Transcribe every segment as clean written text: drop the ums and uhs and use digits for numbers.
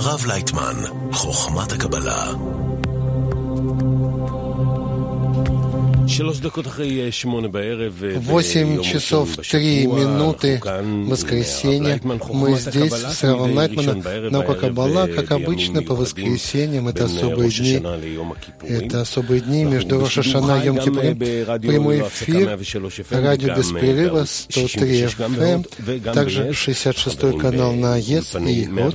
הרב לייטמן, חוכמת הקבלה. 8 часов 3 минуты, воскресенье. Мы здесь с Равом Лайтманом. Наука Каббала, как обычно, по воскресеньям. Это особые дни. Это особые дни между Рош ха-Шана и Йом-Кипурим. Прямой эфир, радио без перерыва, 103 FM, также 66-й канал на ЕС и ГОД.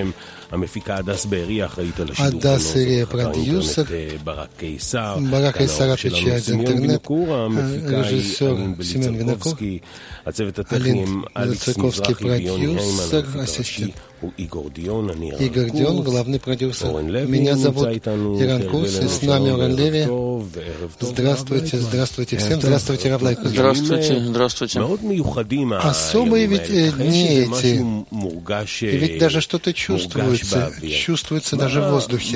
Адас Ирия, продюсер, Барак Кейсар отвечает за интернет, режиссер Семен Винокур, Алин Луцаковский, продюсер, ассистент. Игорь Дион, главный продюсер. Меня зовут Иран Курс, и с нами Орен Леви. Здравствуйте, здравствуйте всем. Здравствуйте, Рав Лайтман. Здравствуйте, здравствуйте. Особые ведь дни эти, и ведь даже что-то чувствуется даже в воздухе.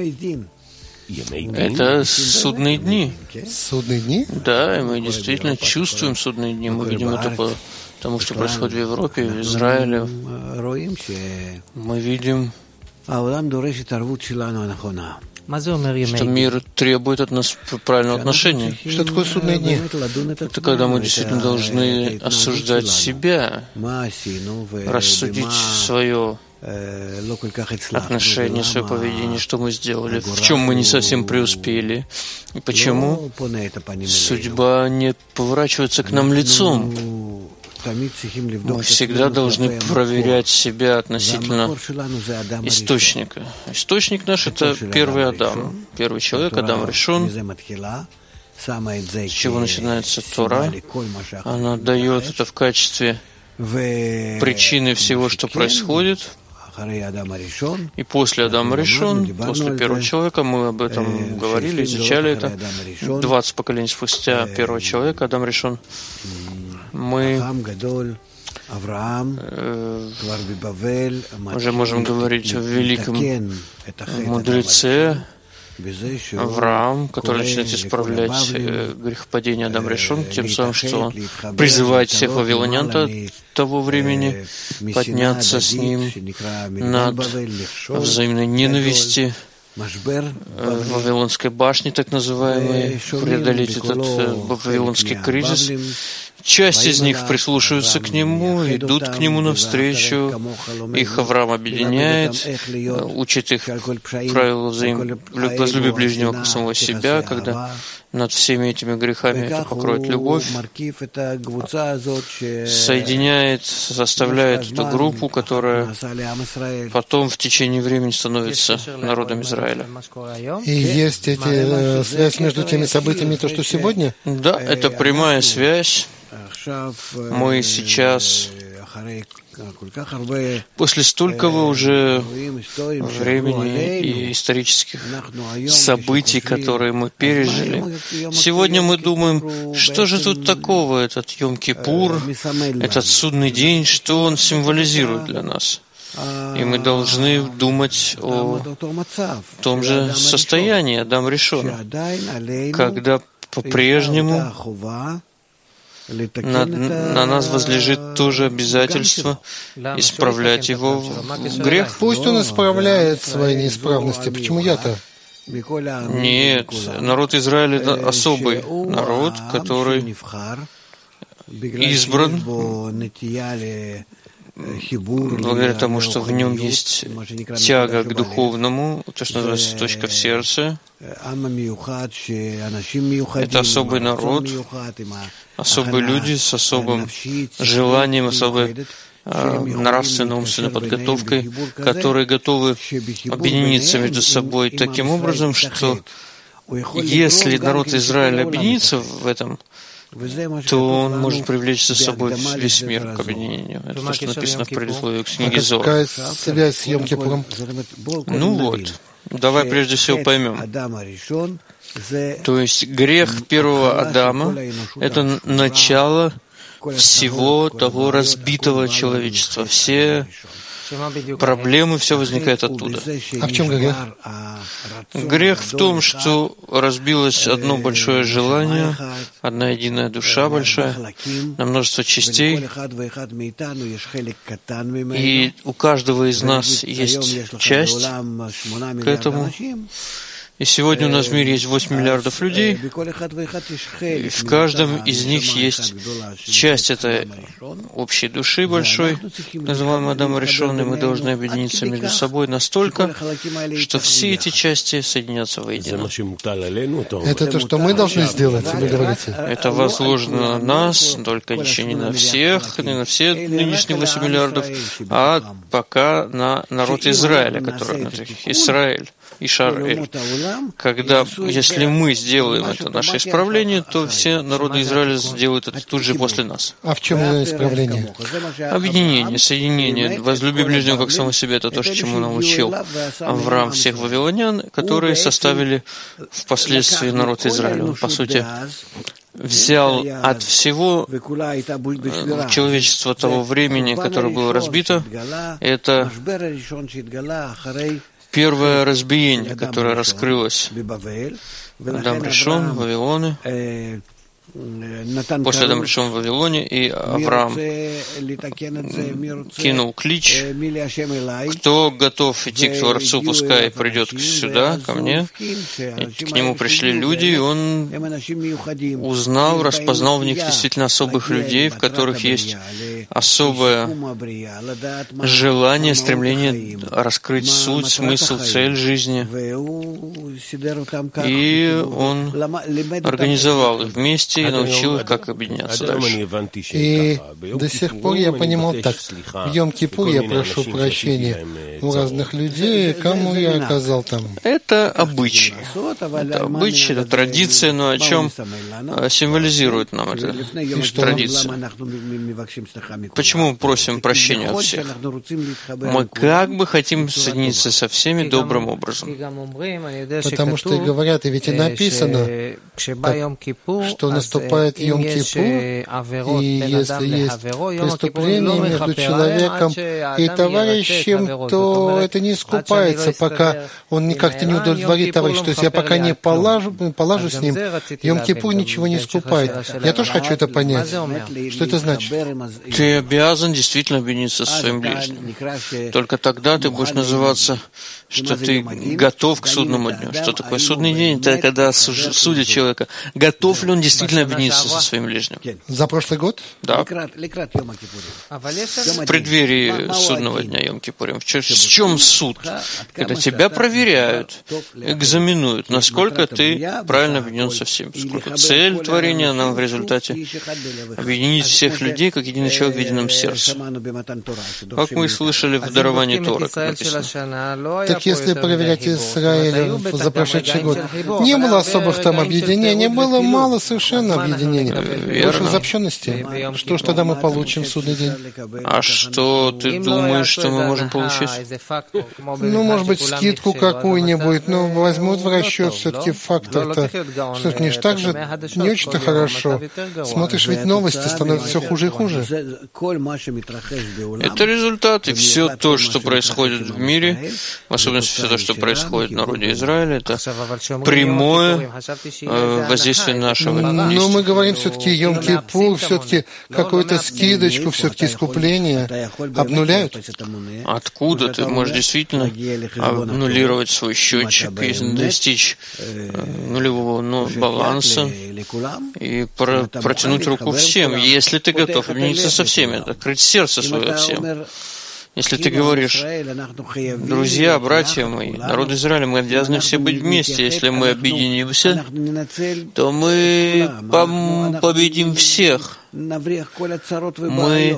Это судные дни. Судные дни? Да, и мы действительно чувствуем судные дни. Мы видим это потому что происходит в Европе, в Израиле. Мы видим, что мир требует от нас правильного отношения. Что такое судные дни? Это когда мы действительно должны осуждать себя, рассудить свое отношение, свое поведение, что мы сделали, в чем мы не совсем преуспели, и почему судьба не поворачивается к нам лицом. Мы всегда должны проверять себя относительно источника. Источник наш — это первый Адам, первый человек, Адам Ришон. С чего начинается Тора? Она дает это в качестве причины всего, что происходит. И после Адама Ришон, после первого человека, мы об этом говорили, изучали это. 20 поколений спустя первого человека, Адам Ришон, мы уже можем говорить о великом мудреце Авраам, который начинает исправлять грехопадение Адам Ришон, тем самым, что он призывает всех вавилонян того времени подняться с ним над взаимной ненависти в Вавилонской башне, так называемой, преодолеть этот вавилонский кризис. Часть из них прислушиваются к нему, идут к нему навстречу, их Авраам объединяет, учит их правила возлюби ближнего как самого себя, когда над всеми этими грехами это покроет любовь, соединяет, составляет эту группу, которая потом в течение времени становится народом Израиля. И есть связь между теми событиями, то, что сегодня? Да, это прямая связь. Мы сейчас, после столького уже времени и исторических событий, которые мы пережили, сегодня мы думаем, что же тут такого, этот Йом-Кипур, этот судный день, что он символизирует для нас. И мы должны думать о том же состоянии Адам Ришона, когда по-прежнему на нас возлежит то же обязательство исправлять его грех. Пусть он исправляет свои неисправности. Почему я-то? Нет, народ Израиля — это особый народ, который избран благодаря тому, что в нем есть тяга к духовному, то, что называется точка в сердце. Это особый народ, особые люди с особым желанием, особой нравственно-умственной подготовкой, которые готовы объединиться между собой таким образом, что если народ Израиля объединится в этом, то он может привлечь за собой весь мир к объединению. Это то, что написано в предисловии к книге Зоар. Какая связь с Йом-Кипуром? Ну вот, давай прежде всего поймем. То есть грех первого Адама — это начало всего того разбитого человечества. Все проблемы, все возникает оттуда. А в чем грех? Грех в том, что разбилось одно большое желание, одна единая душа большая, на множество частей, и у каждого из нас есть часть к этому. И сегодня у нас в мире есть 8 миллиардов людей, и в каждом из них есть часть этой общей души большой, называемой Адам Ришон, и мы должны объединиться между собой настолько, что все эти части соединятся воедино. Это то, что мы должны сделать, вы говорите? Это возложено на нас, только еще не на всех, не на все нынешние 8 миллиардов, а пока на народ Израиля, который Израиль. Ишар-эль. Когда, если мы сделаем это наше исправление, то все народы Израиля сделают это тут же после нас. А в чем исправление? Объединение, соединение. Возлюби ближнего как самого себя. Это то, чему научил Авраам всех вавилонян, которые составили впоследствии народ Израиля. Он, по сути, взял от всего человечества того времени, которое было разбито. Это первое разбиение, которое раскрылось в Адам Ришон, в Вавилоне, после Адам Ришон в Вавилоне, и Авраам кинул клич: кто готов идти к Творцу, пускай придет сюда, ко мне. И к нему пришли люди, и он узнал, распознал в них действительно особых людей, в которых есть особое желание, стремление раскрыть суть, смысл, цель жизни. И он организовал их вместе и научил их, как объединяться дальше. И до сих пор я понимал так. В Йом-Кипур я прошу прощения у разных людей, кому я оказал там. Это обычаи. Это обычаи, это традиция, но о чем символизирует нам эта традиция? Почему мы просим прощения от всех? Мы как бы хотим соединиться со всеми добрым образом. Потому что говорят, и ведь и написано, что наступает Йом-Кипур, и если есть преступление между человеком и товарищем, то это не искупается, пока он как-то не удовлетворит товарища. То есть я пока не положу с ним, Йом-Кипур ничего не искупает. Я тоже хочу это понять. Что это значит? Ты обязан действительно объединиться со своим ближним. Только тогда ты будешь называться, что ты готов к судному дню. Что такое судный день? Это когда судят человека. Готов ли он действительно объединиться со своим ближним? За прошлый год? Да. В преддверии судного дня Йом-Кипурим. В чем суд? Когда тебя проверяют, экзаменуют, насколько ты правильно объединен со всем. Поскольку цель творения нам в результате объединить всех людей, как единый человек в едином сердце. Как мы слышали в даровании Торы, как написано. Так если проверять Израиль за прошедший год, не было особых там объединений, было мало совершенно объединений. Больше разобщенности. Что ж тогда мы получим в судный день? А что ты думаешь, что мы можем получить? Ну, может быть, скидку какую-нибудь, но возьмут в расчет все-таки фактор-то. Что ж, не так же, не очень-то хорошо. Смотришь, ведь новости становятся все хуже и хуже. Это результат, и все то, что происходит в мире, в особенности все то, что происходит в народе Израиля, это прямое воздействие нашего. Но мы говорим все-таки Йом-Кипур, все-таки какую-то скидочку, все-таки искупление обнуляют. Откуда ты можешь действительно аннулировать свой счетчик и достичь нулевого баланса и протянуть руку всем, если ты готов объединиться со всеми, открыть сердце свое всем. Если ты говоришь: друзья, братья мои, народ Израиля, мы обязаны все быть вместе. Если мы объединимся, то мы победим всех. Мы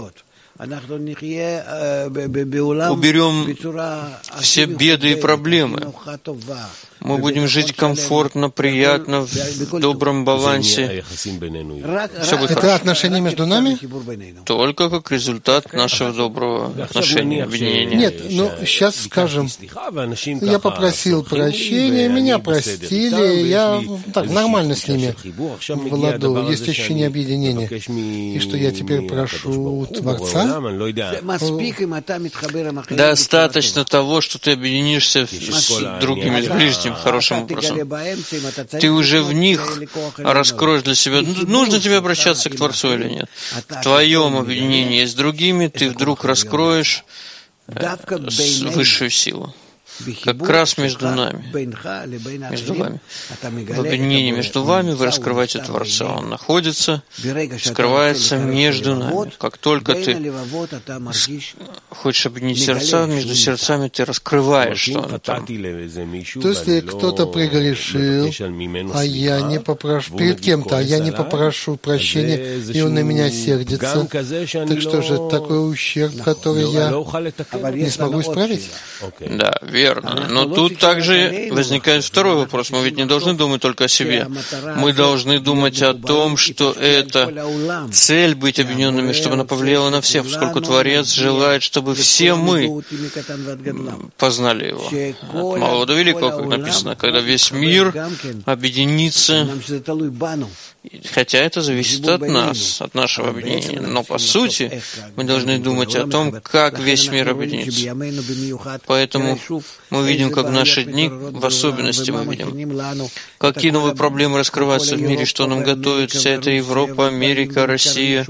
уберем все беды и проблемы. Мы будем жить комфортно, приятно, в добром балансе. Все будет Это хорошо. отношения между нами? Только как результат нашего доброго отношения, объединения. Нет, ну сейчас скажем, я попросил прощения, меня простили, я так нормально с ними в ладу, есть ощущение объединения. И что я теперь прошу у Творца Достаточно того, что ты объединишься с другими, с ближним, хорошим образом. Ты уже в них раскроешь для себя, нужно тебе обращаться к Творцу или нет. В твоем объединении с другими ты вдруг раскроешь высшую силу. Как раз между нами, между вами. В объединении между вами вы раскрываете Творца. Он находится, скрывается между нами. Как только ты хочешь объединить сердца, между сердцами ты раскрываешь, что он там. То есть, если кто-то прегрешил, а я не попрошу перед кем-то, а я не попрошу прощения, и он на меня сердится, так что же, такой ущерб, который я не смогу исправить? Да, верно. Но тут также возникает второй вопрос. Мы ведь не должны думать только о себе. Мы должны думать о том, что это цель быть объединенными, чтобы она повлияла на всех, поскольку Творец желает, чтобы все мы познали Его. От малого до великого, как написано, когда весь мир объединится, хотя это зависит от нас, от нашего объединения. Но по сути, мы должны думать о том, как весь мир объединится. Поэтому мы видим, как в наши дни, в особенности мы видим, какие новые проблемы раскрываются в мире, что нам готовит вся эта Европа, Америка, Россия.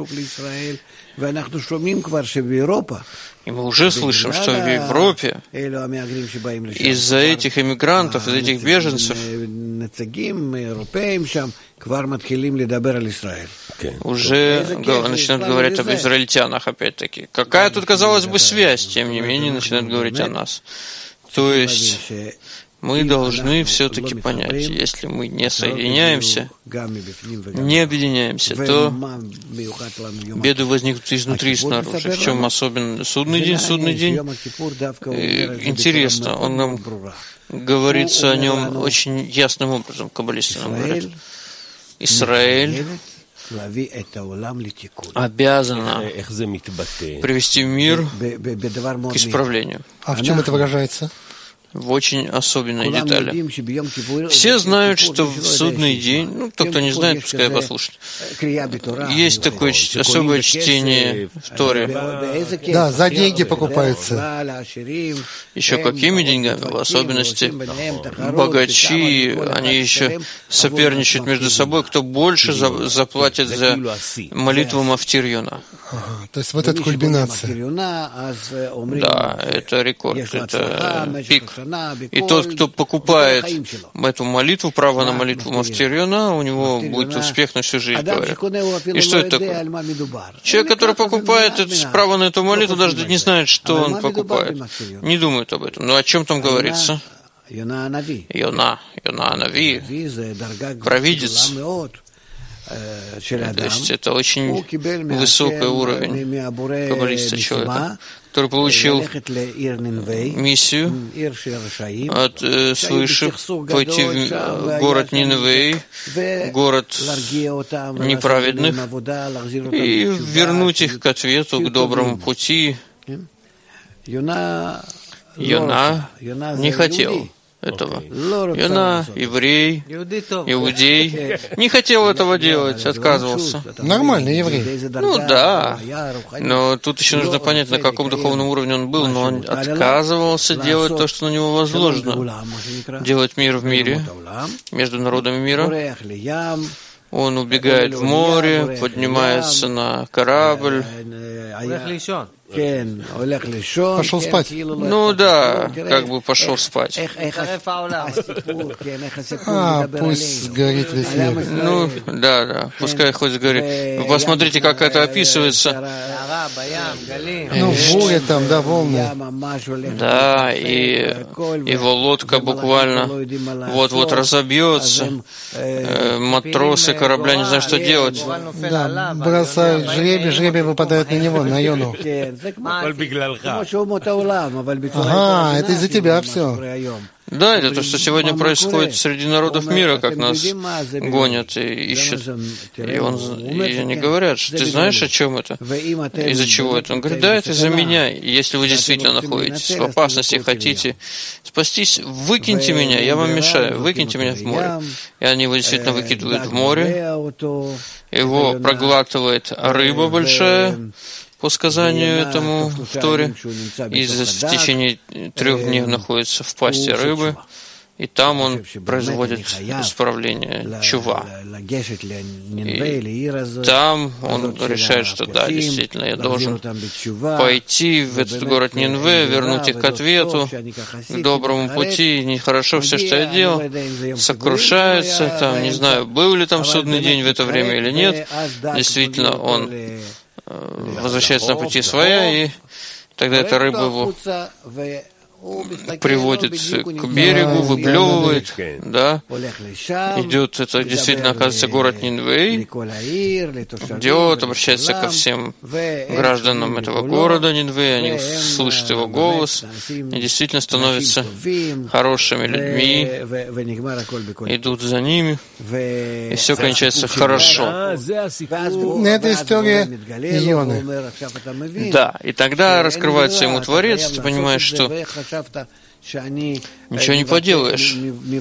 И мы уже слышим, что в Европе из-за этих эмигрантов, из-за этих беженцев уже начинают говорить об израильтянах опять-таки. Какая тут, казалось бы, связь? Тем не менее, начинают говорить о нас. То есть мы должны все-таки понять, если мы не соединяемся, не объединяемся, то беды возникнут изнутри и снаружи. В чем особенно судный день? Судный день, интересно, он нам говорится о нем очень ясным образом, каббалисты нам говорят. Израиль обязана привести мир к исправлению. А в чем это выражается? В очень особенной детали. Все знают, что в судный день, тот, кто не знает, пускай послушает, есть такое особое чтение в Торе. Да, за деньги покупается. Еще какими деньгами? В особенности богачи, они еще соперничают между собой, кто больше заплатит за молитву Мафтир Йона. То есть вот эта кульминация. Да, это рекорд, это пик. И тот, кто покупает эту молитву, право на молитву Мафтир Йона, у него будет успех на всю жизнь, говорят. И что это такое? Человек, который покупает право на эту молитву, даже не знает, что он покупает. Не думает об этом. Но о чем там говорится? Йона Анави, провидец. То есть это очень высокий уровень каббалиста человека, который получил миссию от свыше пойти в город Ниневей, город неправедных, и вернуть их к ответу, к доброму пути. Йона не хотел этого. Йона, еврей, иудей, не хотел этого делать, отказывался. Нормальный еврей. Да, но тут еще нужно понять, на каком духовном уровне он был, но он отказывался делать то, что на него возложено. Делать мир в мире, между народами мира. Он убегает в море, поднимается на корабль. Пошел спать. Да, как бы пошел спать. Пусть сгорит весь мир. Да, пускай хоть сгорит. Вы посмотрите, как это описывается. Буря там, да, волны. Да, и его лодка буквально вот-вот разобьется. Матросы корабля не знают, что делать. Да, бросают жребий выпадает на него, на Йону. Ага, это из-за тебя все. Да, это то, что сегодня происходит среди народов мира, как нас гонят и ищут. И они говорят, что ты знаешь, о чем это? Из-за чего это? Он говорит, да, это из-за меня. И если вы действительно находитесь в опасности, хотите спастись, выкиньте меня, я вам мешаю, выкиньте меня в море. И они его действительно выкидывают в море, его проглатывает рыба большая, по сказанию этому в Торе, и в течение 3 дней находится в пасти рыбы, и там он производит исправление чува. И там он решает, что да, действительно, я должен пойти в этот город Нинве, вернуть их к ответу, к доброму пути. Нехорошо все, что я делал. Сокрушается, там, не знаю, был ли там судный день в это время или нет. Действительно, он возвращается на пути своя, и тогда эта рыба его приводит к берегу, выплевывает, да, идет, это действительно оказывается город Нинвей, идет, обращается ко всем гражданам этого города Нинвей, они слышат его голос, и действительно становятся хорошими людьми, идут за ними, и все кончается хорошо. Это история Ионы. Да, и тогда раскрывается ему Творец, ты понимаешь, что ничего не поделаешь.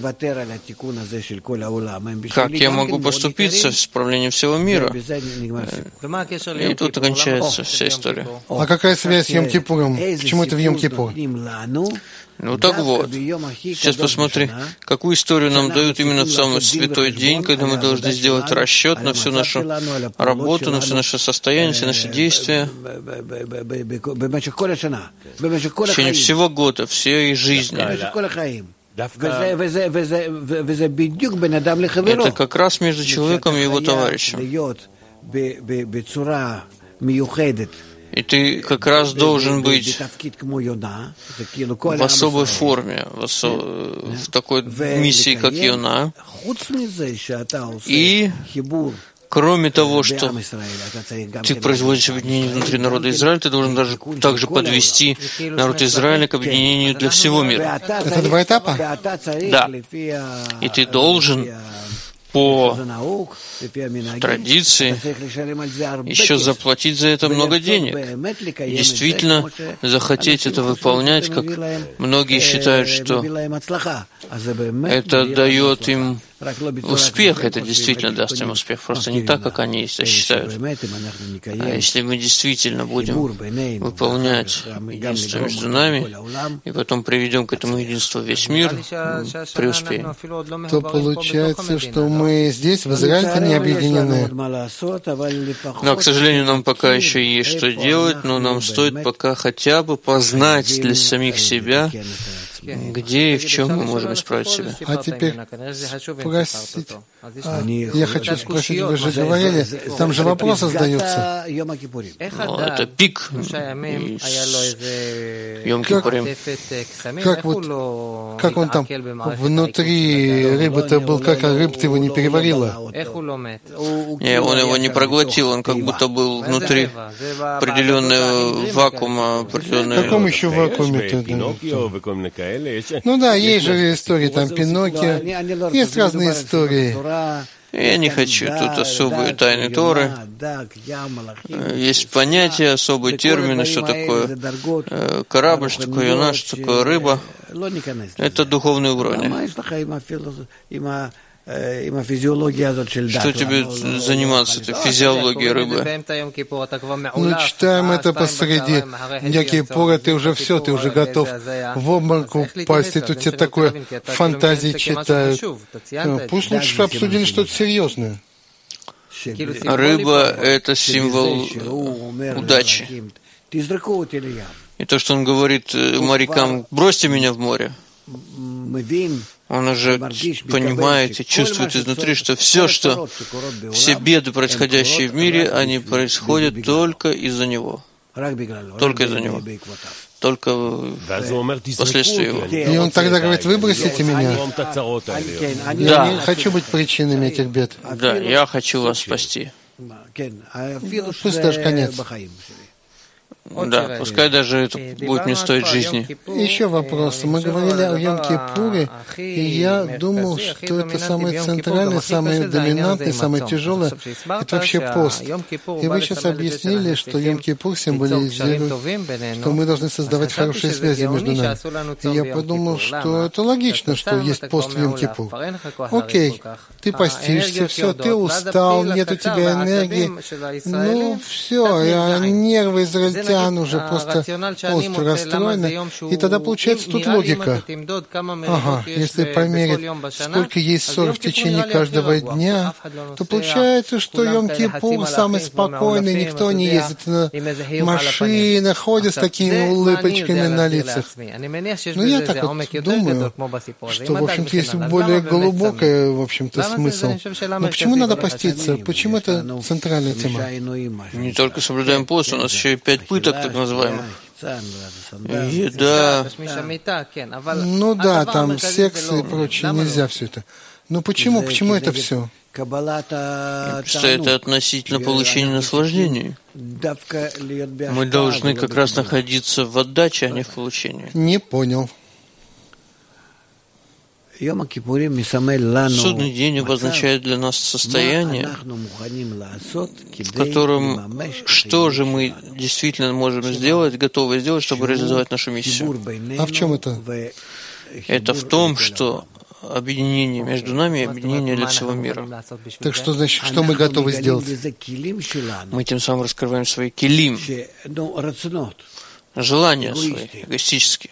Как я могу поступиться с исправлением всего мира? И тут окончается вся история. А какая связь с Йом-Кипуром? Почему это в Йом-Кипур? Ну так вот, сейчас посмотри, какую историю нам дают именно в самый святой день, когда мы должны сделать расчет на всю нашу работу, на все наше состояние, все наши действия. В течение всего года, всей жизни. Это как раз между человеком и его товарищем. И ты как раз должен быть в особой форме, в такой миссии, как Йона. И кроме того, что ты производишь объединение внутри народа Израиля, ты должен также подвести народ Израиля к объединению для всего мира. Это 2 этапа? Да. И ты должен по традиции еще заплатить за это много денег. И действительно захотеть это выполнять, как многие считают, что это дает им успех, это действительно даст им успех, просто не так, как они это считают. А если мы действительно будем выполнять единство между нами, и потом приведем к этому единству весь мир, преуспеем. То получается, что мы здесь, в Израиле, не объединены. Но, к сожалению, нам пока еще есть что делать, но нам стоит пока хотя бы познать для самих себя, где и в чем мы можем исправить себя. А теперь спросить. Я хочу спросить, вы же говорили, там же вопросы задаются. Ну, это пик Йом-Кипурим. Как он там внутри рыбы-то был, как рыб ты его не переварила? Не, он его не проглотил, он как будто был внутри определенного вакуума. В каком еще вакууме-то? Ну да, есть же истории, там Пиноккио, есть разные истории. Я не хочу тут особые тайны Торы. Есть понятия, особые термины, что такое корабль, что такое Йона, что такое рыба. Это духовный уровень. Что тебе заниматься этой физиологией рыбы? Ну, читаем это посреди Йом-Кипура, ты уже все, ты уже готов в обморок упасть, и тут тебе такое фантазии читают. Пусть лучше обсудили что-то серьезное. Рыба — это символ удачи. И то, что он говорит морякам: бросьте меня в море. Он уже понимает и чувствует изнутри, что все беды, происходящие в мире, они происходят только из-за него. Только из-за него. Только последствия его. И он тогда говорит: выбросите меня. Я не хочу быть причинами этих бед. Да, я хочу вас спасти. Пусть даже конец. Да, пускай даже это будет мне стоить жизни. Еще вопрос. Мы говорили о Йом-Кипуре, и я думал, что это самое центральное, самое доминантное, самое тяжелое. Это вообще пост. И вы сейчас объяснили, что Йом-Кипур символизирует, что мы должны создавать хорошие связи между нами. И я подумал, что это логично, что есть пост в Йом-Кипур. Окей, ты постишься, все, ты устал, нет у тебя энергии. Ну, все, нервы израильтян уже просто полностью расстроены. И тогда получается тут логика. Ага, если померить, сколько есть ссор в течение каждого дня, то получается, что Йом-Кипур самый спокойный, никто не ездит на машинах, ходит с такими улыбочками на лицах. Ну, я так вот думаю, что, в общем-то, есть более глубокий, в общем-то, смысл. Но почему надо поститься? Почему это центральная тема? Не только соблюдаем пост, у нас еще и 5 пыток, так называемых. Еда. Ну да, там секс и прочее, нельзя все это. Но почему это все? Что это относительно получения наслаждения. Мы должны как раз находиться в отдаче, а не в получении. Не понял. Судный день обозначает для нас состояние, в котором что же мы действительно можем сделать, готовы сделать, чтобы реализовать нашу миссию. А в чем это? Это в том, что объединение между нами и объединение для всего мира. Так что значит, что мы готовы сделать? Мы тем самым раскрываем свои килим, желания свои, эгоистические,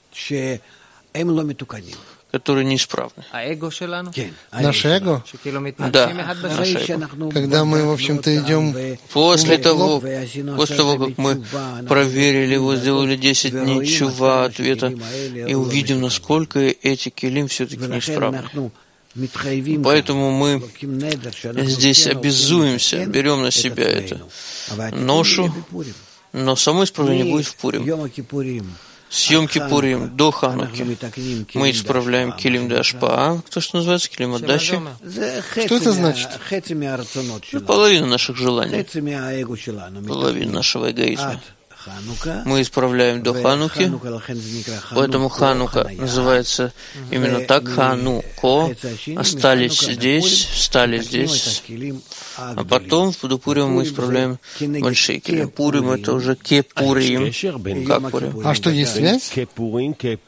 которые неисправны. Наше эго? Да, наше эго. Когда мы, в общем-то, идем... После того, как мы проверили его, сделали 10 дней чува, ответа, и увидим, насколько эти килим все-таки неисправны. Поэтому мы здесь обязуемся, берем на себя эту ношу, но само исправление будет в Пурим. С Йом-Кипурим до Хануки мы исправляем килим де ашпаа, то, что называется килим отдачи. Что это значит? Половина наших желаний, половина нашего эгоизма. Мы исправляем до Хануки, поэтому Ханука называется именно так, Хануко, остались здесь, встали здесь, а потом в Пурим мы исправляем большие килим. Пурим — это уже Кепурим, как Пурим. А что, есть связь? Кепурим,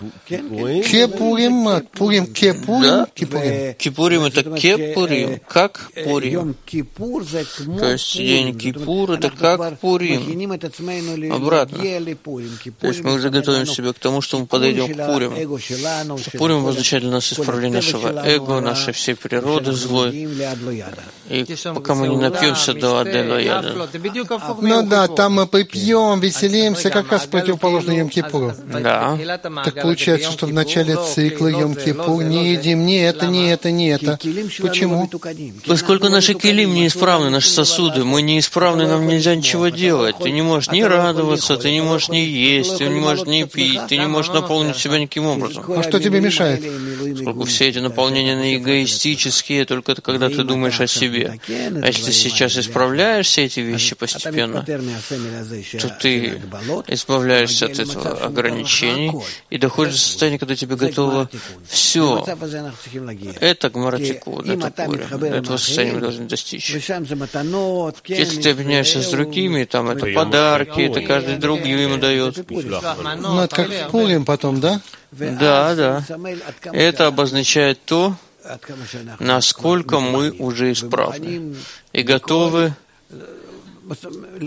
Пурим, Кепурим? Да, Кипурим — это Кепурим, как Пурим. То есть день Кипур — это как Пурим. Обратно. То есть мы уже готовим себя к тому, что мы подойдем к Пуриму. Пурим означает для нас исправление нашего эго, нашей всей природы злой. И пока мы не напьемся до Аделояда. Ну да, там мы попьем, веселимся, как раз противоположно Йом-Кипуру. Да. Так получается, что в начале цикла Йом-Кипур не едим ни это, ни это, ни это. Почему? Поскольку наши килим неисправны, наши сосуды, мы неисправны, нам нельзя ничего делать. Ты не можешь ни радоваться, ты не можешь ни есть, ты не можешь ни пить, ты не можешь наполнить себя никаким образом. А что тебе мешает? Поскольку все эти наполнения на эгоистические, только это когда ты думаешь о себе. А если ты сейчас исправляешь все эти вещи постепенно, то ты избавляешься от этого ограничений и доходишь до состояния, когда тебе готово все. Это гмаратику, это Пурим. Этого состояния мы должны достичь. Если ты объединяешься с другими, там это подарки, это каждый друг ему дает. Ну, это как в Пурим потом, да? Да. Это обозначает то, насколько мы уже исправны и готовы быть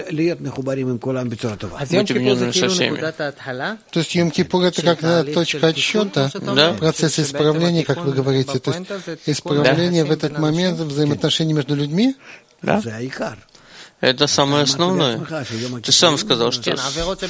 объединенными со всеми. То есть Йом-Кипур — это как точка отсчета, да? Процесс исправления, как вы говорите. То есть исправление в этот момент взаимоотношений между людьми? Да. Это самое основное. Ты сам сказал, что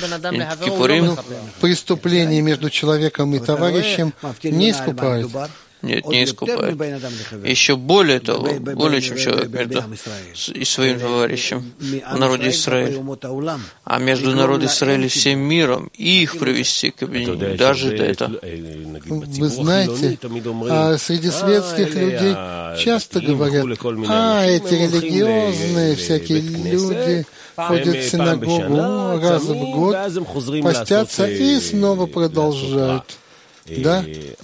преступления между человеком и товарищем не искупают. Нет, не искупает. Еще более того, более чем человек между и своим товарищем в народе Израиля, а между народом Израиля и всем миром, и их привести к объединению, даже это. Вы знаете, среди светских людей часто говорят, эти религиозные всякие люди ходят в синагогу раз в год, постятся и снова продолжают. Да,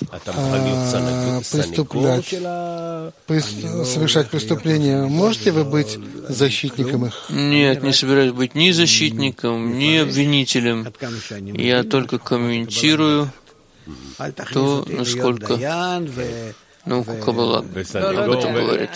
совершать преступления. Можете вы быть защитником их? Нет, не собираюсь быть ни защитником, ни обвинителем. Я только комментирую то, насколько... Каббала об этом говорит.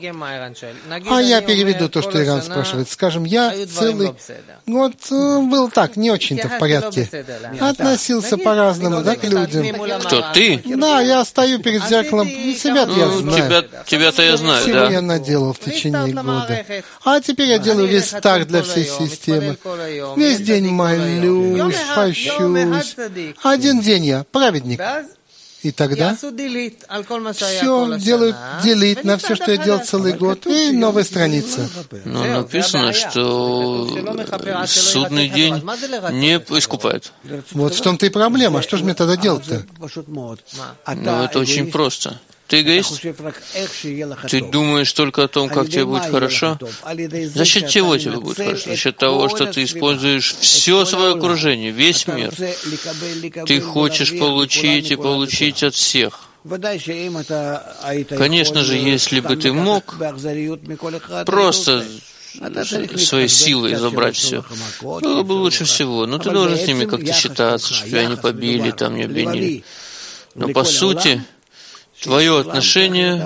Я переведу то, что Иран спрашивает. Скажем, я целый год был так, не очень-то в порядке. Относился по-разному, да, к людям. Кто, ты? Да, я стою перед зеркалом, себя-то я знаю. Тебя-то я знаю, всего я наделал в течение года. А теперь я делаю рестарт для всей системы. Весь день молюсь, пощусь. Один день я праведник. И тогда все делают делить на все, что я делал целый год, и новая страница. Но написано, что судный день не искупает. Вот в том-то и проблема. Что же мне тогда делать-то? Это очень просто. Ты эгоист? Ты думаешь только о том, как тебе будет хорошо? За счет чего тебе будет хорошо? За счет того, что ты используешь все свое окружение, весь мир. Ты хочешь получить и получить от всех. Конечно же, если бы ты мог просто своей силой забрать все, было бы лучше всего. Но ты должен с ними как-то считаться, чтобы тебя не побили, там не обвинили. Но по сути, твое отношение,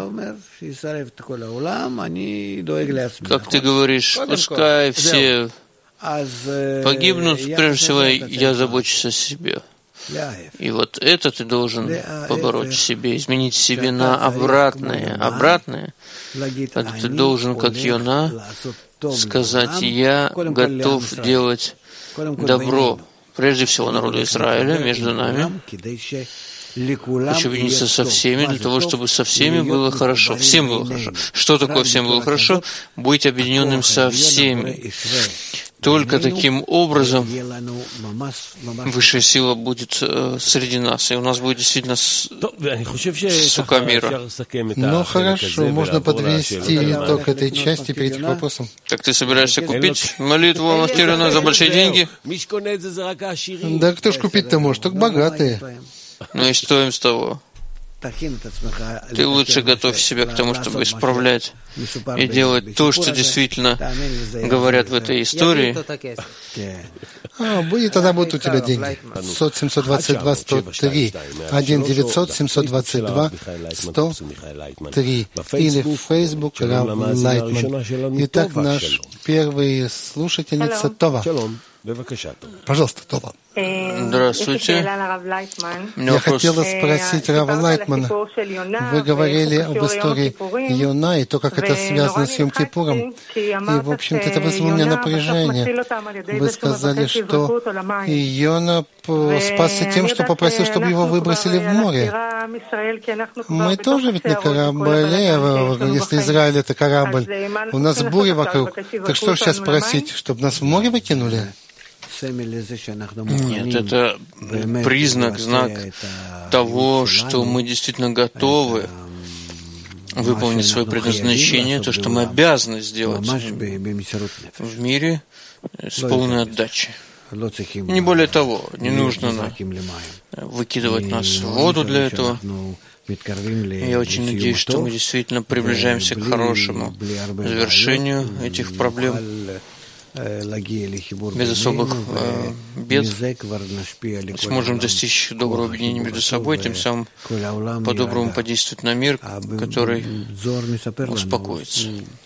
как ты говоришь, пускай все погибнут, прежде всего я забочусь о себе. И вот это ты должен побороть в себе, изменить в себе на обратное. Это ты должен, как Йона, сказать, я готов делать добро, прежде всего народу Израиля, между нами. Хочу объединиться со всеми, для того, чтобы со всеми было хорошо. Всем было хорошо. Что такое всем было хорошо? Быть объединенным со всеми. Только таким образом высшая сила будет среди нас, и у нас будет действительно сука мира. Ну хорошо, можно подвести итог этой части, перейти к вопросам. Так ты собираешься купить молитву Мафтирана за большие деньги? Да кто ж купить-то может, только богатые. Ну и что им с того? Ты лучше готовь себя к тому, чтобы исправлять и делать то, что действительно говорят в этой истории. И тогда будут у тебя деньги. 722-103, 1-900-722-103. Или в Facebook Рав Лайтман. Итак, наш первый слушательница Това. Пожалуйста, Това. Здравствуйте. Я хотела спросить Рава Лайтмана. Вы говорили об истории Йона и то, как это связано с Йом-Кипуром. И, в общем-то, это вызвало у меня напряжение. Вы сказали, что Йона спасся тем, что попросил, чтобы его выбросили в море. Мы тоже ведь на корабле, если Израиль это корабль. У нас буря вокруг. Так что сейчас просить, чтобы нас в море выкинули? Нет, это признак, знак того, что мы действительно готовы выполнить свое предназначение, то, что мы обязаны сделать в мире с полной отдачей. Не более того, не нужно выкидывать нас в воду для этого. Я очень надеюсь, что мы действительно приближаемся к хорошему завершению этих проблем. Без особых бед сможем достичь доброго объединения между собой, тем самым по-доброму подействовать на мир, который успокоится.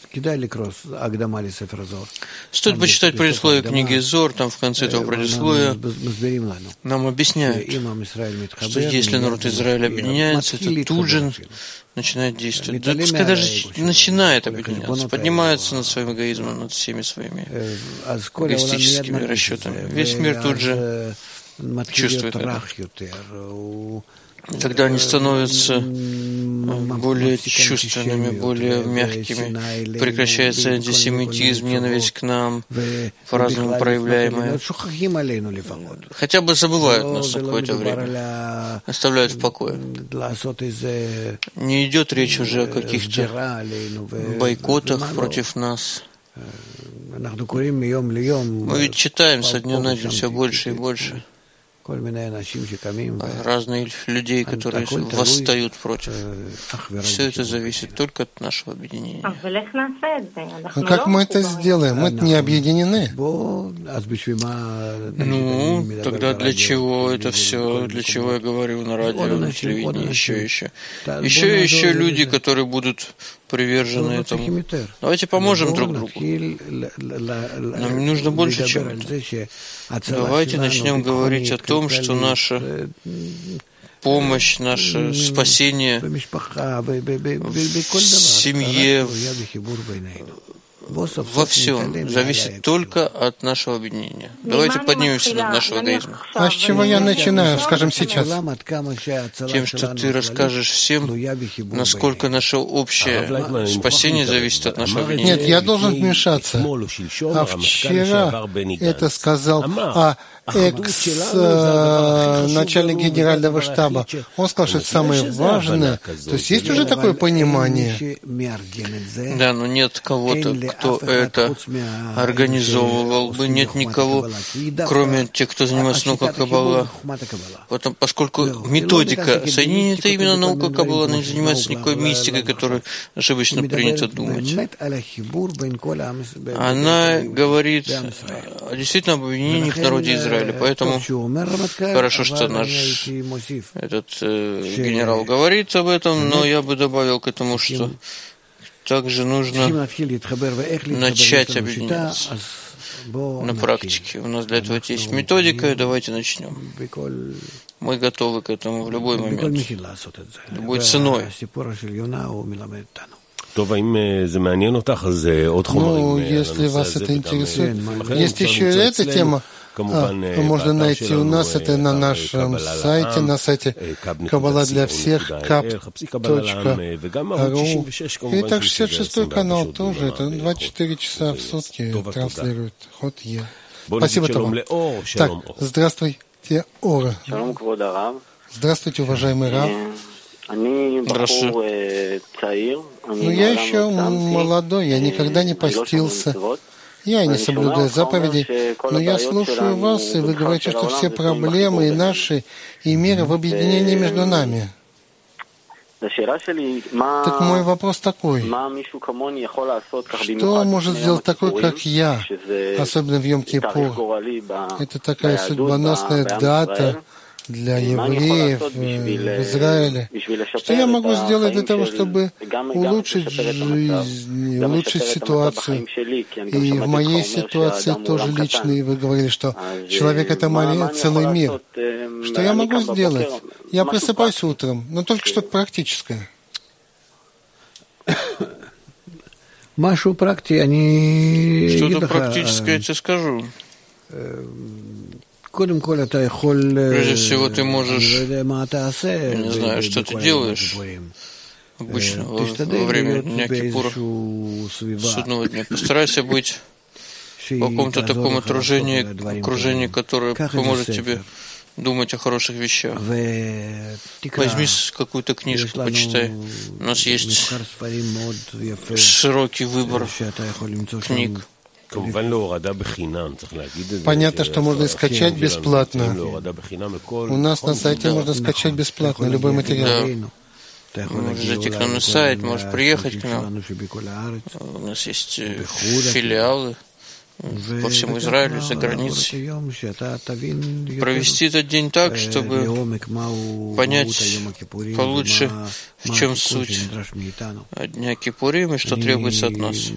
Стоит почитать предисловие книги Зор, там в конце этого предисловия нам объясняют, что если народ Израиля объединяется, то тут же начинает действовать. Да пускай даже начинает объединяться, поднимается над своим эгоизмом, над всеми своими эгоистическими расчетами. Весь мир тут же чувствует это. Когда они становятся более чувственными, более мягкими. Прекращается антисемитизм, ненависть к нам, по-разному проявляемая. Хотя бы забывают нас на какое-то время, оставляют в покое. Не идет речь уже о каких-то бойкотах против нас. Мы ведь читаем со дня на день все больше и больше. Разные людей, которые восстают против. Все это зависит только от нашего объединения. Но как мы это сделаем? Мы не объединены. Ну, тогда для чего это все? Для чего я говорю на радио, на телевидении, еще люди, которые будут привержены этому. Давайте поможем друг другу. Нам не нужно больше, чем это. Давайте начнем говорить о том, что наша помощь, наше спасение в семье, во всем зависит только от нашего объединения. Давайте поднимемся над нашего эгоизма. А с чего я начинаю, скажем, сейчас? Тем, что ты расскажешь всем, насколько наше общее спасение зависит от нашего объединения. Нет, я должен вмешаться. А вчера это сказал начальник генерального штаба. Он сказал, что это самое важное. То есть есть уже такое понимание? Да, но нет кого-то, кто это организовывал бы, нет никого, кроме тех, кто занимается наукой Каббала. Поскольку методика соединения — это именно наука Каббала, она не занимается никакой мистикой, которую ошибочно принято думать. Она говорит действительно об объединении в народе Израиля. Поэтому хорошо, что наш этот генерал говорит об этом, но я бы добавил к этому, что также нужно начать объединяться на практике. У нас для этого есть методика, и давайте начнем. Мы готовы к этому в любой момент, любой ценой. Ну, если вас это интересует, есть еще и эта тема. Можно найти у нас это на нашем сайте, на сайте Каббала для всех, kap.ru. И так 66-й канал тоже, это 24 часа в сутки транслирует. Ход Е. Спасибо, Тома. Так, здравствуйте, Ора. Здравствуйте, уважаемый Рав. Здравствуйте. Ну, я еще молодой, я никогда не постился. Я не соблюдаю заповедей, но я слушаю вас, и вы говорите, что все проблемы и наши, и мира в объединении между нами. Так мой вопрос такой. Что может сделать такой, как я, особенно в Йом-Кипур? Это такая судьбоносная дата для евреев в Израиле. Что я могу сделать для того, чтобы улучшить жизнь, улучшить ситуацию? И в моей ситуации тоже личной вы говорили, что человек — это целый мир. Что я могу сделать? Я просыпаюсь утром, но только что-то практическое. Что-то практическое я тебе скажу. Прежде всего, ты можешь, я не знаю, что ты делаешь обычно во время Дня Кипура, судного дня. Постарайся быть в каком-то таком окружении, которое поможет тебе думать о хороших вещах. Возьми какую-то книжку, почитай. У нас есть широкий выбор книг. Понятно, что можно скачать бесплатно. У нас на сайте можно скачать бесплатно любой материал. Да. Можешь зайти к нам на сайт, можешь приехать к нам. У нас есть филиалы по всему Израилю, за границей. Провести этот день так, чтобы понять получше, в чем суть Дня Кипурим и что требуется от нас.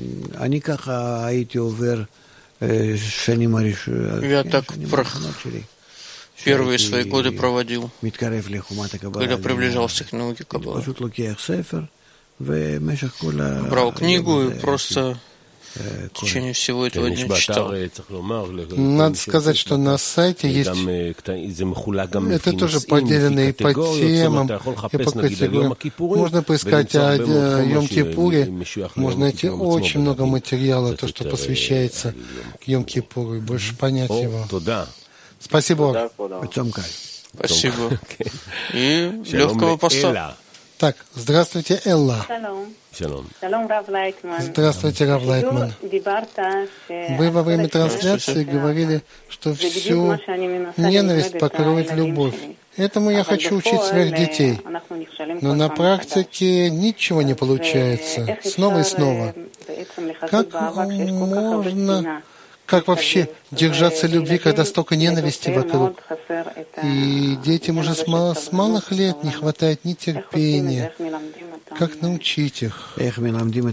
Я так первые свои годы проводил, когда приближался к науке Каббала. Брал книгу и просто в течение всего этого дня читал. Надо сказать, что на сайте есть, это тоже поделено и по темам, и по категориям. Можно поискать о Йом-Кипуре, можно найти очень много материала, то, что посвящается Йом-Кипуру, и больше понять его. Спасибо. Спасибо. И легкого поста. Так, здравствуйте, Элла. Здравствуйте, Рав Лайтман. Вы во время трансляции говорили, что всю ненависть покроет любовь. Этому я хочу учить своих детей. Но на практике ничего не получается. Снова и снова. Как вообще держаться любви, когда столько ненависти вокруг? И детям уже с малых лет не хватает ни терпения. Как научить их? Как к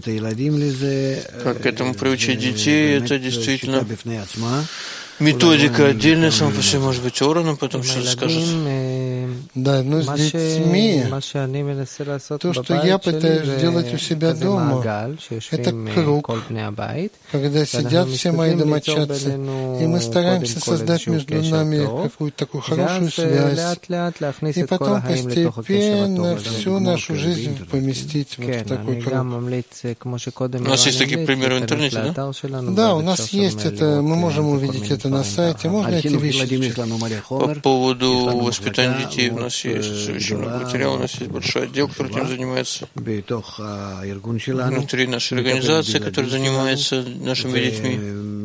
этому приучить детей, это действительно методика отдельная, сама по себе может быть Ора, но потом что-то скажет. Да, но с детьми то, что я пытаюсь сделать у себя дома, это круг, когда сидят все мои домочадцы, и мы стараемся создать между нами какую-то такую хорошую связь, и потом постепенно всю нашу жизнь поместить вот в такой круг. У нас есть такие примеры в интернете, да? Да, у нас есть это, мы можем увидеть это на сайте, можно эти вещи. По поводу воспитания детей у нас есть очень много материала, у нас есть большой отдел, который этим занимается. Внутри нашей организации, которая занимается нашими детьми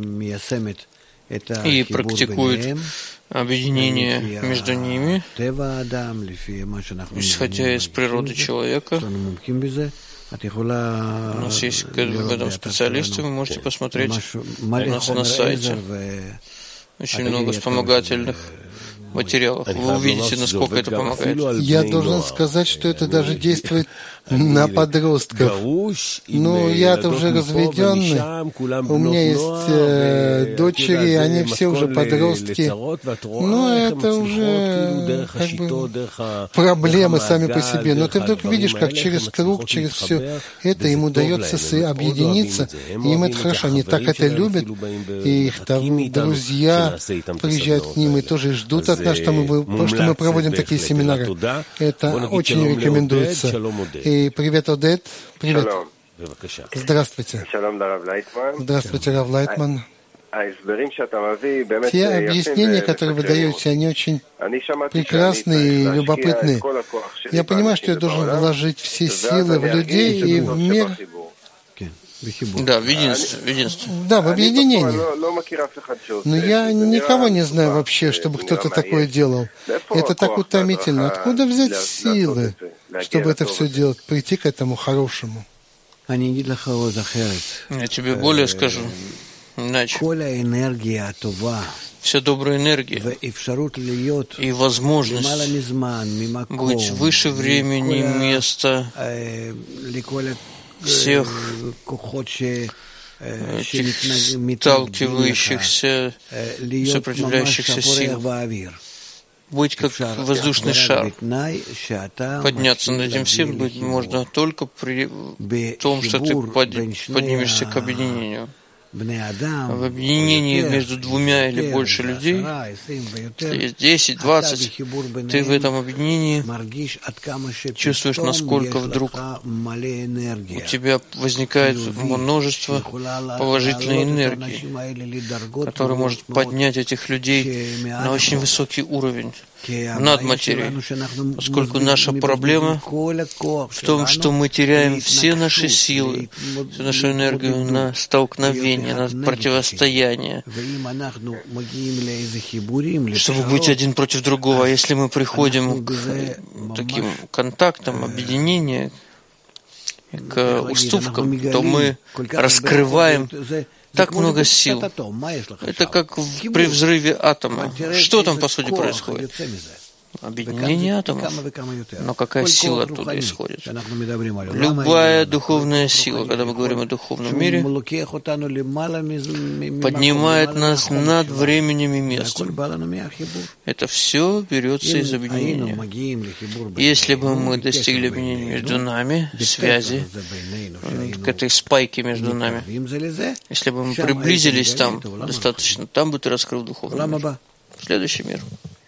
и практикует объединение между ними, исходя из природы человека. У нас есть в этом специалисты, вы можете посмотреть у нас на сайте. Очень много вспомогательных материалов. Вы увидите, насколько это помогает. Я должен сказать, что это даже действует на подростков. Ну, я-то уже разведенный. У меня есть дочери, они все уже подростки. Но это уже как бы проблемы сами по себе. Но ты вдруг видишь, как через круг, через все это им удается объединиться. И им это хорошо. Они так это любят. И их там друзья приезжают к ним и тоже ждут от нас, что мы проводим такие семинары. Это очень рекомендуется. И привет, Одет. Привет. Здравствуйте. Здравствуйте, Рав Лайтман. Те объяснения, которые вы даете, они очень прекрасные и любопытные. Я понимаю, что я должен вложить все силы в людей и в мир. Да, в единство. Да, в объединении. Но я никого не знаю вообще, чтобы кто-то такое делал. Это так утомительно. Откуда взять силы, чтобы это все делать, прийти к этому хорошему? Я тебе более скажу. Иначе. Вся добрая энергия и возможность быть выше времени, места, всех этих сталкивающихся, сопротивляющихся сил, быть как воздушный шар, подняться над этим всем быть можно только при том, что ты поднимешься к объединению. В объединении между двумя или больше людей, если есть 10, 20, ты в этом объединении чувствуешь, насколько вдруг у тебя возникает множество положительной энергии, которая может поднять этих людей на очень высокий уровень, над материей, поскольку наша проблема в том, что мы теряем все наши силы, всю нашу энергию на столкновение, на противостояние, чтобы быть один против другого. А если мы приходим к таким контактам, объединению, к уступкам, то мы раскрываем так много сил. Это как при взрыве атома. Что там, по сути, происходит? объединение атомов. Но какая сила оттуда исходит? Любая духовная сила, когда мы говорим о духовном мире, поднимает нас над временем и местом. Это все берется из объединения. Если бы мы достигли объединения между нами, связи, к этой спайке между нами, если бы мы приблизились там достаточно, там бы ты раскрыл духовный мир. Следующий мир.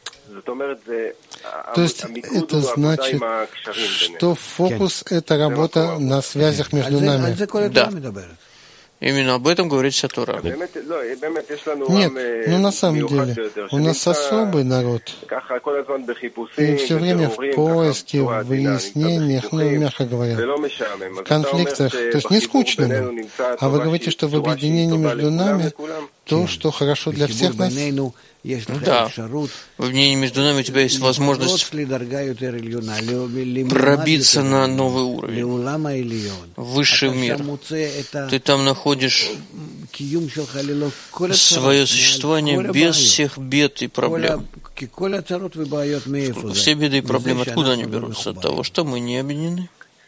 То есть это значит, что фокус — это работа на связях между нами. Да. Именно об этом говорит вся Тора. Нет, но на самом деле у нас особый народ. И все время в поиске, в выяснениях, мягко говоря, в конфликтах. То есть не скучно нам. А вы говорите, что в объединении между нами то, что хорошо для всех нас. Да, в объединении между нами у тебя есть возможность пробиться на новый уровень, высший мир. Ты там находишь свое существование без всех бед и проблем. Все беды и проблемы откуда они берутся? От того, что мы не объединены.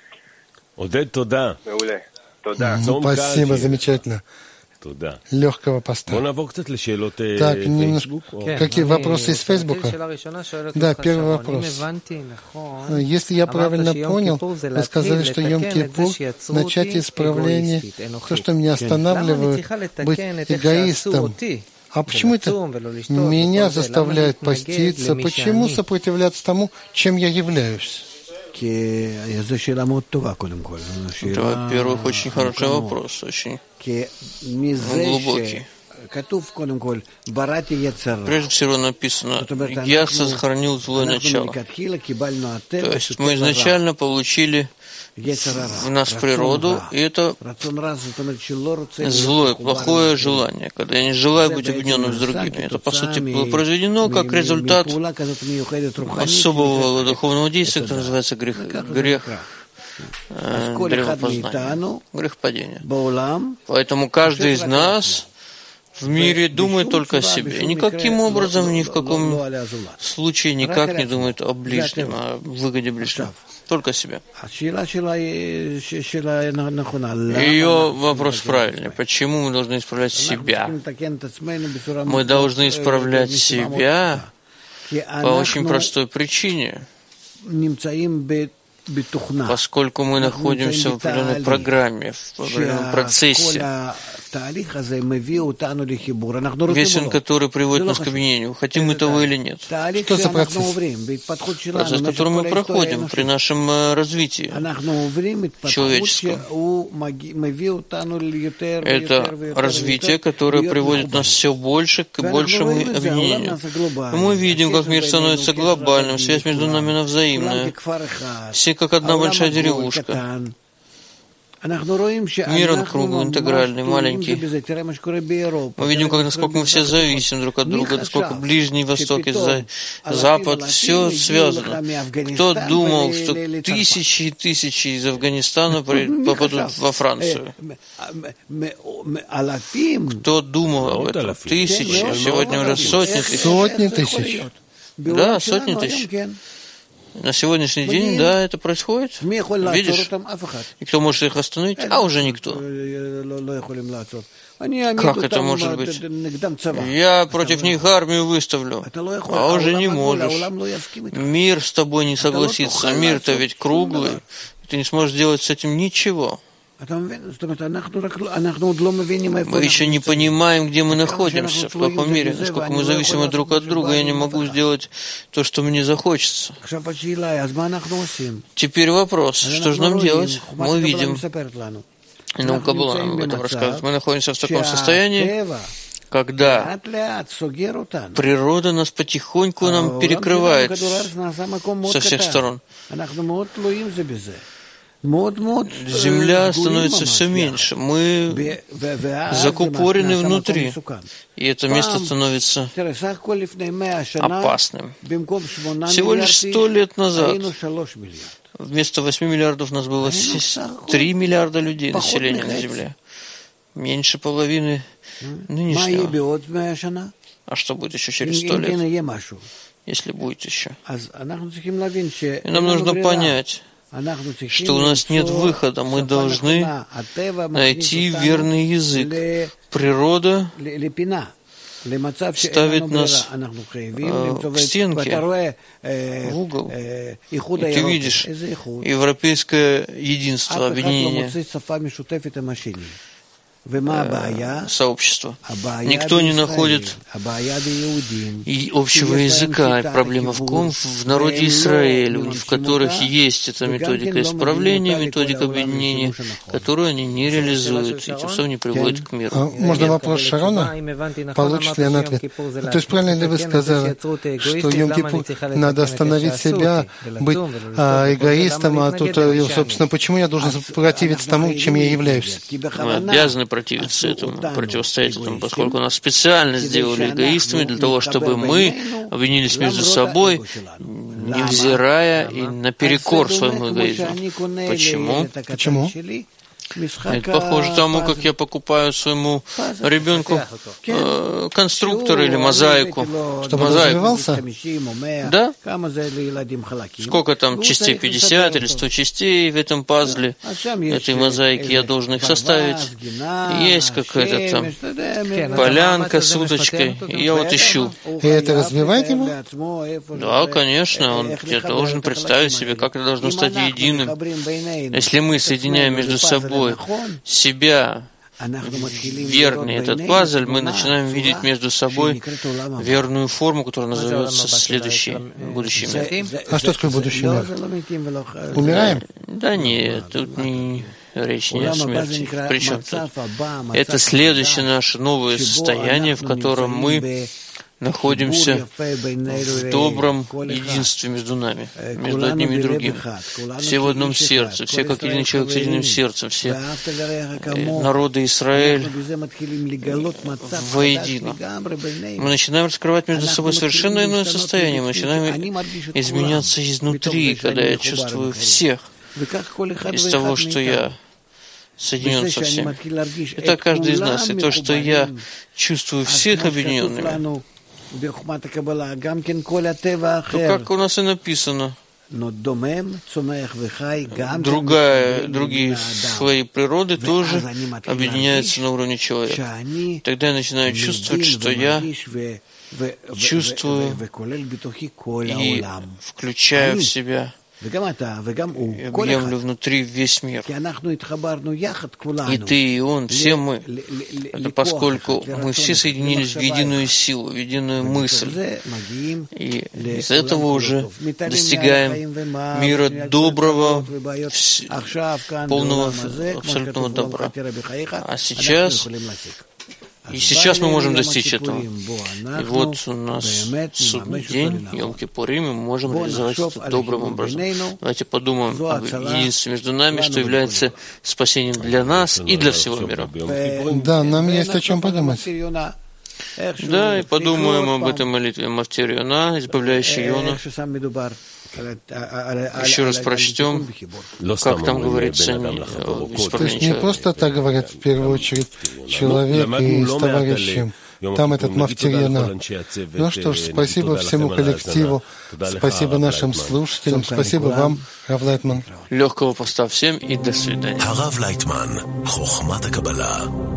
Спасибо, замечательно. Легкого поста. Так, немножко. Какие вопросы из Фейсбука? Да, первый вопрос. Если я правильно понял, вы сказали, что Йом-Кипур — начать исправление, то, что меня останавливает быть эгоистом. А почему это меня заставляет поститься? Почему сопротивляться тому, чем я являюсь? Это, во-первых, очень хороший вопрос, очень глубокий. Прежде всего написано, я сохранил злое начало. То есть мы изначально получили в нас природу, и это злое, плохое желание, когда я не желаю быть объединенным с другими. Это, по сути, было произведено как результат особого духовного действия, которое называется древопознание, грехопадение. Поэтому каждый из нас в мире думает только о себе. И никаким образом, ни в каком случае никак не думает о ближнем, о выгоде ближнего. Только о себе. Ее вопрос правильный. Почему мы должны исправлять себя? Мы должны исправлять себя по очень простой причине. Поскольку мы находимся в определенной программе, в определенном процессе, весь он, который приводит нас к объединению, хотим мы того или нет. Что за процесс? Процесс, который мы проходим при нашем развитии человеческом. Это развитие, которое приводит нас все больше к большему объединению. Мы видим, как мир становится глобальным, связь между нами взаимная. Все как одна большая деревушка. Мир, он круглый, интегральный, маленький. Мы видим, насколько мы все зависим друг от друга, насколько Ближний Восток и Запад, все связано. Кто думал, что тысячи и тысячи из Афганистана попадут во Францию? Кто думал об этом? Тысячи, сегодня уже сотни тысяч. Сотни тысяч? Да, сотни тысяч. На сегодняшний день, да, это происходит. Видишь? И кто может их остановить? А уже никто. Как это может быть? Я против них армию выставлю. А уже не можешь. Мир с тобой не согласится. Мир-то ведь круглый. Ты не сможешь сделать с этим ничего. Мы еще не понимаем, где мы находимся, в каком мире, насколько мы зависимы друг от друга. Я не могу сделать то, что мне захочется. Теперь вопрос, что же нам делать? Мы видим, и наука была нам об этом рассказывает, мы находимся в таком состоянии, когда природа нас потихоньку нам перекрывает со всех сторон. Земля становится все меньше. Мы закупорены внутри. И это место становится опасным. Всего лишь 100 лет назад вместо 8 миллиардов у нас было 3 миллиарда людей населения на Земле. Меньше половины нынешнего. А что будет еще через 100 лет? если будет еще. И нам нужно понять, что у нас нет выхода, мы должны найти верный язык. Природа ставит нас к стенке, в угол. И ты видишь европейское единство, объединение, сообщество. Никто не находит и общего языка. Проблема в народе Израиля, в которых есть эта методика исправления, методика объединения, которую они не реализуют, и тем самым не приводят к миру. Можно вопрос Шарона? Получит ли она ответ? То есть правильно ли вы сказали, что Йом-Кипур надо остановить себя, быть эгоистом, а тут, собственно, почему я должен противиться тому, чем я являюсь? Мы обязаны противиться этому, противостоять этому, поскольку нас специально сделали эгоистами для того, чтобы мы объединились между собой, невзирая и наперекор своему эгоизму. Почему? Почему? Это похоже тому, как я покупаю своему ребенку конструктор или мозаику. Чтобы он развивался? Да. Сколько там частей, 50 или 100 частей в этом пазле, этой мозаики, я должен их составить. Есть какая-то там полянка с уточкой, и я вот ищу. И это развивает его? Да, конечно, я должен представить себе, как это должно стать единым. Если мы соединяем между собой себя, верный этот пазл, мы начинаем видеть между собой верную форму, которая называется следующий, будущий мир. А что такое будущий мир? Умираем? Да нет, тут речь не о смерти. Причем тут? Это следующее наше новое состояние, в котором мы находимся в добром единстве между нами, между одним и другим. Все в одном сердце, все как единый человек с единым сердцем, все народы Израиль воедино. Мы начинаем раскрывать между собой совершенно иное состояние, мы начинаем изменяться изнутри, когда я чувствую всех из того, что я соединен со всеми. Это каждый из нас, и то, что я чувствую всех объединенными, то как у нас и написано, другие свои природы тоже объединяются на уровне человека. Тогда я начинаю чувствовать, что я чувствую и включаю в себя и объемлю внутри весь мир. И ты, и он, все мы. Это поскольку мы все соединились в единую силу, в единую мысль. И из этого уже достигаем мира доброго, полного, абсолютного добра. А сейчас... И сейчас мы можем достичь этого. И вот у нас судный день, Йом-Кипурим, и мы можем реализовать это добрым образом. Давайте подумаем об единстве между нами, что является спасением для нас и для всего мира. Да, нам есть о чем подумать. Да, и подумаем об этой молитве Мафтир Йона, избавляющей Йона. Еще раз прочтем, как там говорится, то есть не просто так говорят в первую очередь человек и с товарищем. Там этот Мафтир Йона. Ну что ж, спасибо всему коллективу, спасибо нашим слушателям, спасибо вам, Рав Лайтман. Легкого поста всем и до свидания. הרב לייטמן, חוכמת הקבלה.